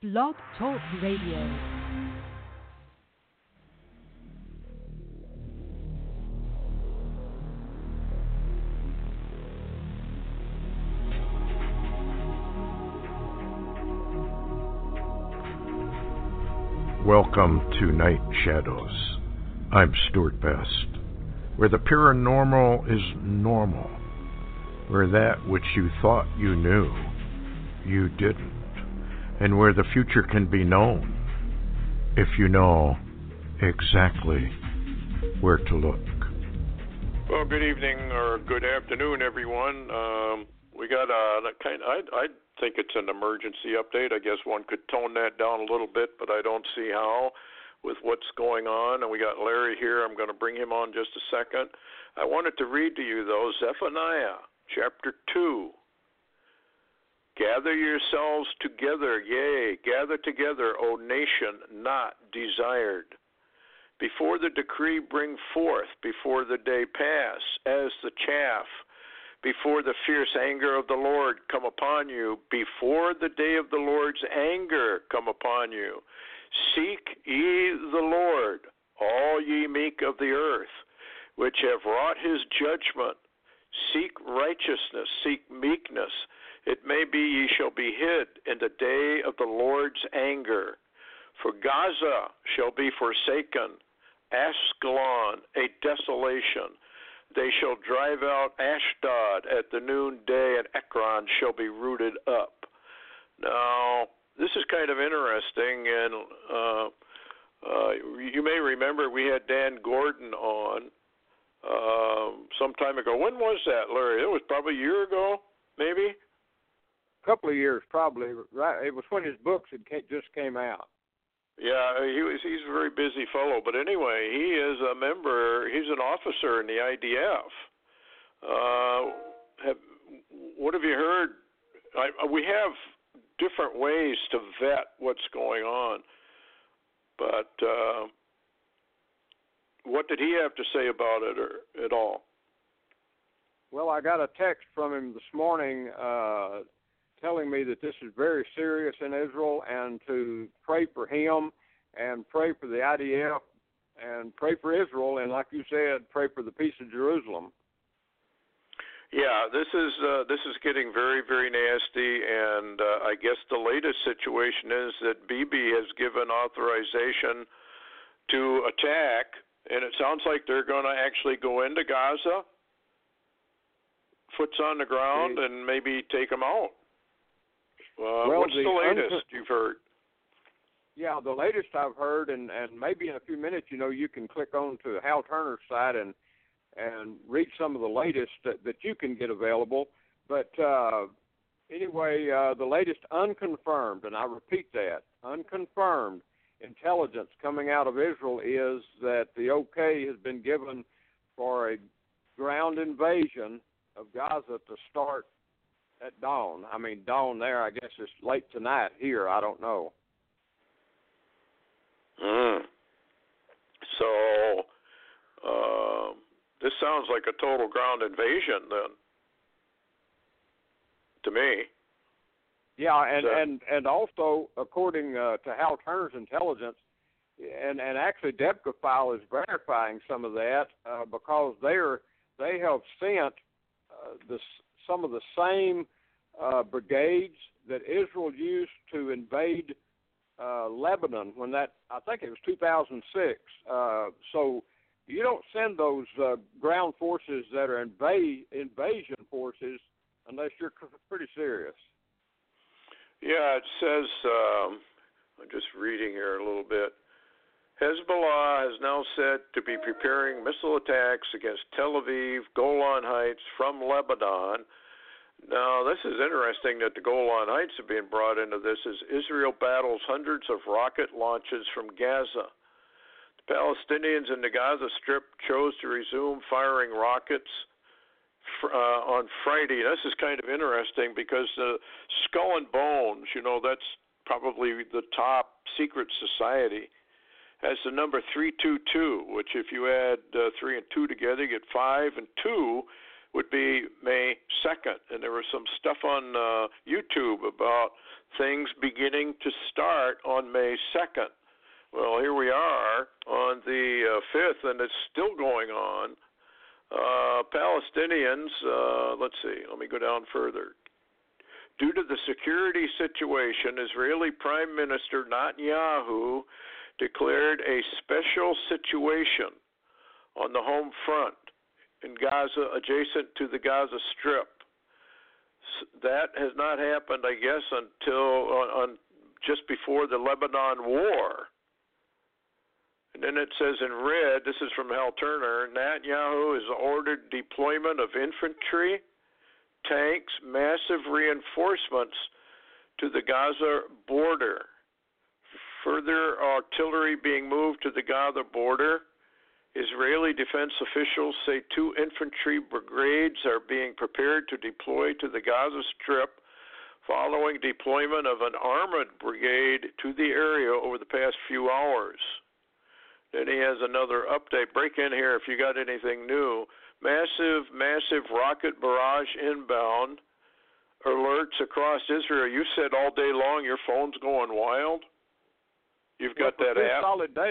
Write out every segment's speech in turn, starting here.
Blog Talk Radio. Welcome to Night Shadows. I'm Stuart Best, where the paranormal is normal, where that which you thought you knew, you didn't, and where the future can be known if you know exactly where to look. Well, good evening or good afternoon, everyone. We got I think it's an emergency update. I guess one could tone that down a little bit, but I don't see how with what's going on. And we got Larry here. I'm going to bring him on just a second. I wanted to read to you, though, Zephaniah chapter 2. Gather yourselves together, yea, gather together, O nation not desired. Before the decree bring forth, before the day pass, as the chaff, before the fierce anger of the Lord come upon you, before the day of the Lord's anger come upon you. Seek ye the Lord, all ye meek of the earth, which have wrought his judgment. Seek righteousness, seek meekness. It may be ye shall be hid in the day of the Lord's anger. For Gaza shall be forsaken, Askelon a desolation. They shall drive out Ashdod at the noonday, and Ekron shall be rooted up. Now, this is kind of interesting, and you may remember we had Dan Gordon on some time ago. When was that, Larry? It was probably a year ago, maybe? A couple of years, probably. Right. It was when his books just came out. Yeah, he's a very busy fellow. But anyway, he is a member. He's an officer in the IDF. What have you heard? We have different ways to vet what's going on. But what did he have to say about it at all? Well, I got a text from him this morning telling me that this is very serious in Israel and to pray for him and pray for the IDF and pray for Israel, and like you said, pray for the peace of Jerusalem. Yeah, this is getting very, very nasty, and I guess the latest situation is that Bibi has given authorization to attack, and it sounds like they're going to actually go into Gaza, foot's on the ground, and maybe take them out. What's the latest you've heard? Yeah, the latest I've heard, and maybe in a few minutes, you can click on to Hal Turner's site and read some of the latest that you can get available. But anyway, the latest unconfirmed, and I repeat that, unconfirmed intelligence coming out of Israel is that the okay has been given for a ground invasion of Gaza to start at dawn. I mean, dawn there, I guess it's late tonight here. I don't know. So, this sounds like a total ground invasion then, to me. Yeah, and also, according to Hal Turner's intelligence, and actually Debka File is verifying some of that because they have sent some of the same brigades that Israel used to invade Lebanon when I think it was 2006. So you don't send those ground forces that are invasion forces unless you're pretty serious. Yeah, it says, I'm just reading here a little bit. Hezbollah has now said to be preparing missile attacks against Tel Aviv, Golan Heights from Lebanon. Now, this is interesting that the Golan Heights are being brought into this as Israel battles hundreds of rocket launches from Gaza. The Palestinians in the Gaza Strip chose to resume firing rockets on Friday. This is kind of interesting because the Skull and Bones, that's probably the top secret society, has the number 322, which if you add 3 and 2 together, you get 5, and 2 would be May 2nd. And there was some stuff on YouTube about things beginning to start on May 2nd. Well, here we are on the 5th, and it's still going on. Palestinians, let's see, let me go down further. Due to the security situation, Israeli Prime Minister Netanyahu declared a special situation on the home front in Gaza, adjacent to the Gaza Strip. That has not happened, I guess, until on just before the Lebanon War. And then it says in red, this is from Hal Turner, Netanyahu has ordered deployment of infantry, tanks, massive reinforcements to the Gaza border. Further artillery being moved to the Gaza border. Israeli defense officials say 2 infantry brigades are being prepared to deploy to the Gaza Strip following deployment of an armored brigade to the area over the past few hours. Then he has another update. Break in here if you got anything new. Massive rocket barrage inbound. Alerts across Israel. You said all day long your phone's going wild. You've got that app.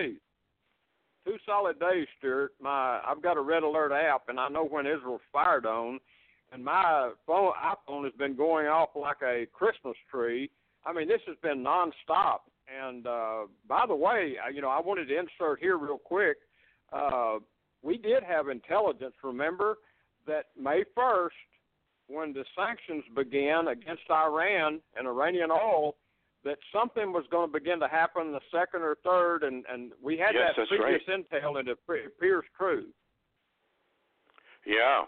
2 solid days, Stuart. I've got a Red Alert app, and I know when Israel's fired on. And my iPhone has been going off like a Christmas tree. I mean, this has been nonstop. And by the way, I wanted to insert here real quick. We did have intelligence, remember, that May 1st, when the sanctions began against Iran and Iranian oil, that something was going to begin to happen the 2nd or 3rd, and we had that previous intel, and it appears true. Yeah.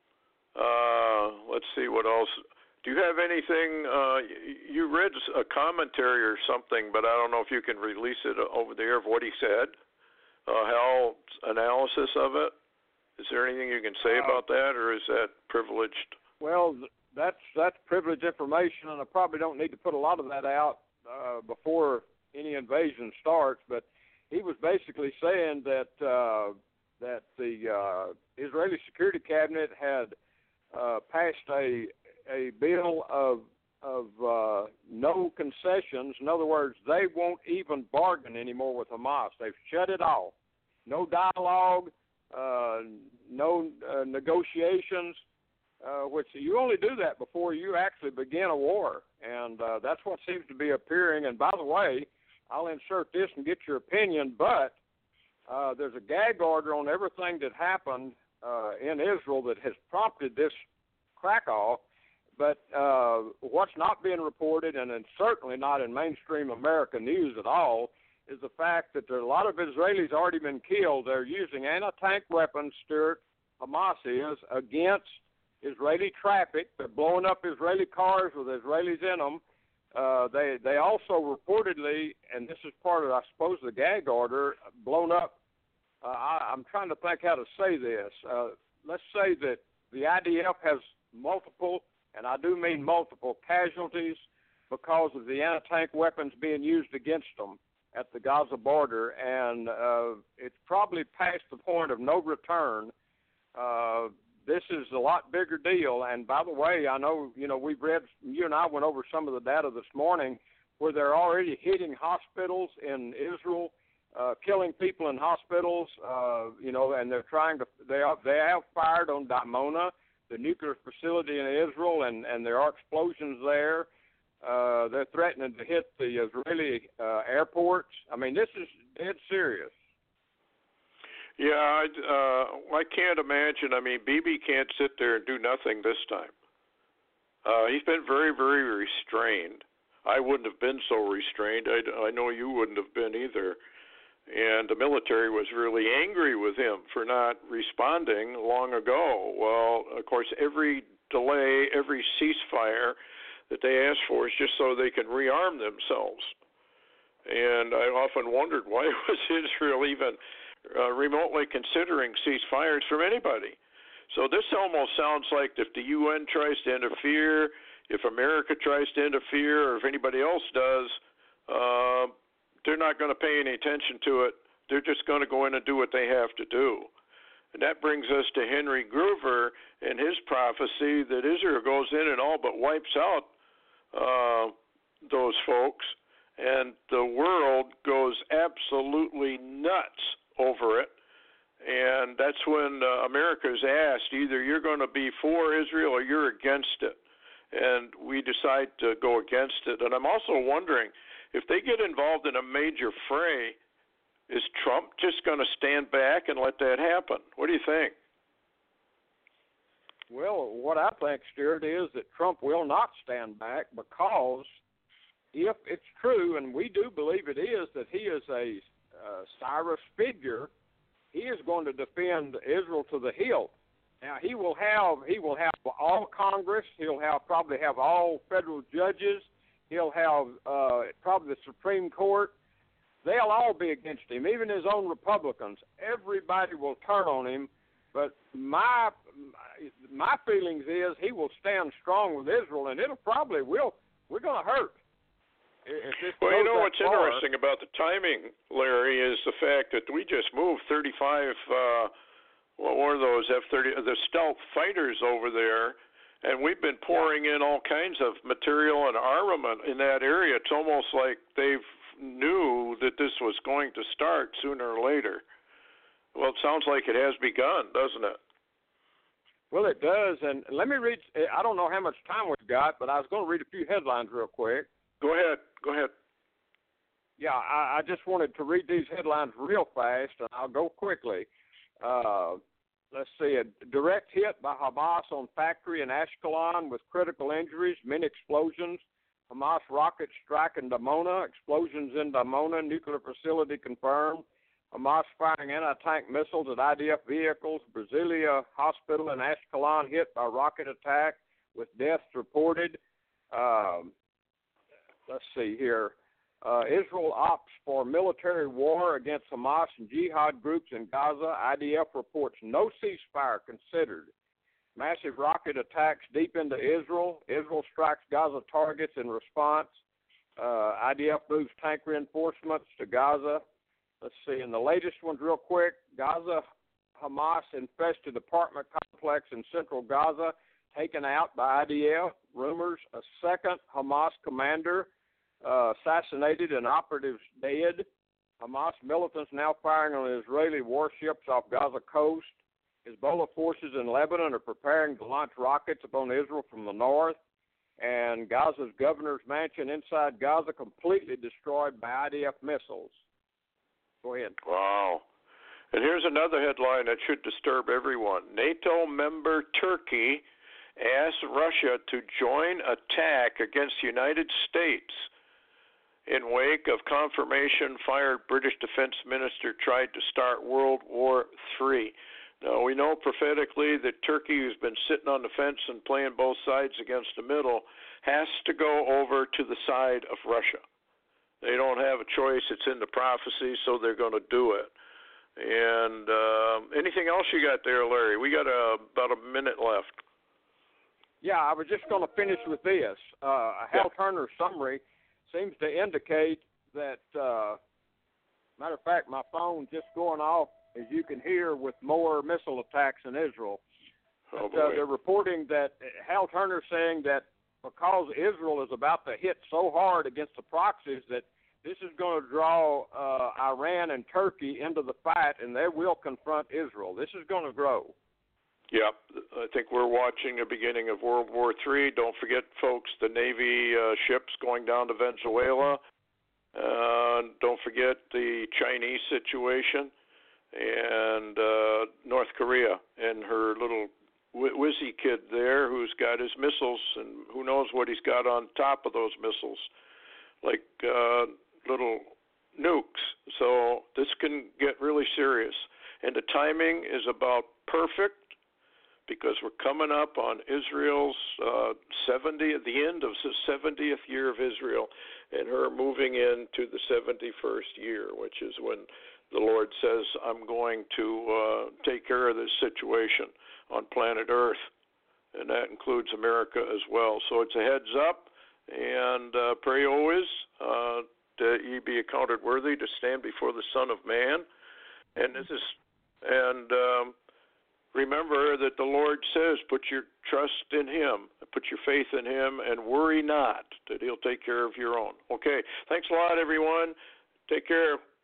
Let's see what else. Do you have anything? You read a commentary or something, but I don't know if you can release it over the air of what he said. Hal's analysis of it. Is there anything you can say about that, or is that privileged? Well, that's privileged information, and I probably don't need to put a lot of that out before any invasion starts. But he was basically saying that the Israeli Security Cabinet had passed a bill of no concessions. In other words, they won't even bargain anymore with Hamas. They've shut it off. No dialogue, no negotiations, which you only do that before you actually begin a war. And that's what seems to be appearing. And by the way, I'll insert this and get your opinion, but there's a gag order on everything that happened in Israel that has prompted this crack-off. But what's not being reported, and it's certainly not in mainstream American news at all, is the fact that there are a lot of Israelis already been killed. They're using anti-tank weapons, Stuart, Hamas is, against Israeli traffic. They're blowing up Israeli cars with Israelis in them. They also reportedly, and this is part of, I suppose, the gag order, blown up. I'm trying to think how to say this. Let's say that the IDF has multiple, and I do mean multiple, casualties because of the anti-tank weapons being used against them at the Gaza border, and it's probably past the point of no return. This is a lot bigger deal, and by the way, I know, we've read, you and I went over some of the data this morning where they're already hitting hospitals in Israel, killing people in hospitals, and they're trying to, they have fired on Dimona, the nuclear facility in Israel, and there are explosions there. They're threatening to hit the Israeli airports. I mean, this is dead serious. Yeah, I can't imagine. I mean, Bibi can't sit there and do nothing this time. He's been very, very restrained. I wouldn't have been so restrained. I know you wouldn't have been either. And the military was really angry with him for not responding long ago. Well, of course, every delay, every ceasefire that they ask for is just so they can rearm themselves. And I often wondered, why was Israel even remotely considering ceasefires from anybody? So this almost sounds like if the UN tries to interfere, if America tries to interfere, or if anybody else does, they're not going to pay any attention to it. They're just going to go in and do what they have to do. And that brings us to Henry Groover and his prophecy that Israel goes in and all but wipes out those folks, and the world goes absolutely nuts over it. And that's when America is asked, either you're going to be for Israel or you're against it. And we decide to go against it. And I'm also wondering, if they get involved in a major fray, is Trump just going to stand back and let that happen? What do you think? Well, what I think, Stuart, is that Trump will not stand back, because if it's true, and we do believe it is, that he is a Cyrus figure, he is going to defend Israel to the hilt. Now, he will have all Congress. He'll probably have all federal judges. He'll have probably the Supreme Court. They'll all be against him, even his own Republicans. Everybody will turn on him. But my feelings is he will stand strong with Israel, and it'll probably we're going to hurt. Well, you know what's interesting about the timing, Larry, is the fact that we just moved 35. What were those F-30? The stealth fighters over there, and we've been pouring in all kinds of material and armament in that area. It's almost like they've knew that this was going to start sooner or later. Well, it sounds like it has begun, doesn't it? Well, it does. And let me read. I don't know how much time we've got, but I was going to read a few headlines real quick. Go ahead. Yeah, I just wanted to read these headlines real fast, and I'll go quickly. Let's see, a direct hit by Hamas on factory in Ashkelon with critical injuries, many explosions. Hamas rocket strike in Dimona, explosions in Dimona, nuclear facility confirmed. Hamas firing anti-tank missiles at IDF vehicles. Brasilia Hospital in Ashkelon hit by rocket attack with deaths reported. Let's see here. Israel opts for military war against Hamas and jihad groups in Gaza. IDF reports no ceasefire considered. Massive rocket attacks deep into Israel. Israel strikes Gaza targets in response. IDF moves tank reinforcements to Gaza. Let's see. And the latest one's real quick. Gaza, Hamas infested apartment complex in central Gaza, taken out by IDF. Rumors a second Hamas commander assassinated and operatives dead. Hamas militants now firing on Israeli warships off Gaza coast. Hezbollah forces in Lebanon are preparing to launch rockets upon Israel from the north. And Gaza's governor's mansion inside Gaza completely destroyed by IDF missiles. Go ahead. Wow. And here's another headline that should disturb everyone. NATO member Turkey asks Russia to join attack against the United States. In wake of confirmation, fired British Defense Minister tried to start World War III. Now, we know prophetically that Turkey, who's been sitting on the fence and playing both sides against the middle, has to go over to the side of Russia. They don't have a choice. It's in the prophecy, so they're going to do it. And anything else you got there, Larry? We got about a minute left. Yeah, I was just going to finish with this. Hal Turner's summary seems to indicate that, matter of fact, my phone just going off, as you can hear, with more missile attacks in Israel. They're reporting that Hal Turner's saying that because Israel is about to hit so hard against the proxies that this is going to draw Iran and Turkey into the fight, and they will confront Israel. This is going to grow. Yep, I think we're watching the beginning of World War III. Don't forget, folks, the Navy ships going down to Venezuela. Don't forget the Chinese situation and North Korea and her little whizzy kid there who's got his missiles, and who knows what he's got on top of those missiles, like little nukes. So this can get really serious. And the timing is about perfect, because we're coming up on Israel's the end of the 70th year of Israel, and her moving into the 71st year, which is when the Lord says, I'm going to take care of this situation on planet Earth, and that includes America as well. So it's a heads up, and pray always that ye be accounted worthy to stand before the Son of Man. And this is, and remember that the Lord says put your trust in Him, put your faith in Him, and worry not that He'll take care of your own. Okay, thanks a lot, everyone. Take care.